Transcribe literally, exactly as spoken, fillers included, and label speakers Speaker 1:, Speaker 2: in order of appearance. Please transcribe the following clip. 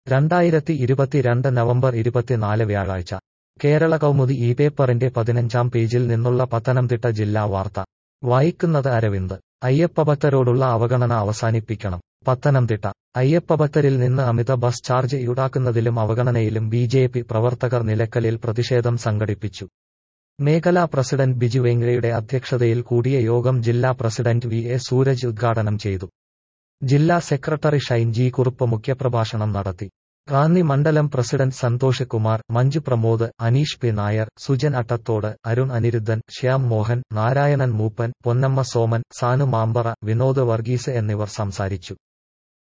Speaker 1: രണ്ടായിരത്തി ഇരുപത്തിരണ്ട് നവംബർ ഇരുപത്തിനാല് വ്യാഴാഴ്ച കേരള കൗമുദി ഈ പേപ്പറിന്റെ പതിനഞ്ചാം പേജിൽ നിന്നുള്ള പത്തനംതിട്ട ജില്ലാ വാർത്ത വായിക്കുന്നത് അരവിന്ദ്. അയ്യപ്പഭക്തരോടുള്ള അവഗണന അവസാനിപ്പിക്കണം. പത്തനംതിട്ട അയ്യപ്പഭക്തരിൽ നിന്ന് അമിത ബസ് ചാർജ് ഈടാക്കുന്നതിലും അവഗണനയിലും ബി ജെ പി പ്രവർത്തകർ നിലയ്ക്കലിൽ പ്രതിഷേധം സംഘടിപ്പിച്ചു. മേഖലാ പ്രസിഡന്റ് ബിജു വെങ്ങരയുടെ അധ്യക്ഷതയിൽ കൂടിയ യോഗം ജില്ലാ പ്രസിഡന്റ് വി എ സൂരജ് ഉദ്ഘാടനം ചെയ്തു. ജില്ലാ സെക്രട്ടറി ഷൈൻ ജി കുറുപ്പ് മുഖ്യപ്രഭാഷണം നടത്തി. റാന്നി മണ്ഡലം പ്രസിഡന്റ് സന്തോഷ് കുമാർ, മഞ്ജു പ്രമോദ്, അനീഷ് പി നായർ, സുജൻ അട്ടത്തോട്, അരുൺ അനിരുദ്ധൻ, ശ്യാം മോഹൻ, നാരായണൻ മൂപ്പൻ, പൊന്നമ്മ സോമൻ, സാനു മാമ്പറ, വിനോദ് വർഗീസ് എന്നിവർ സംസാരിച്ചു.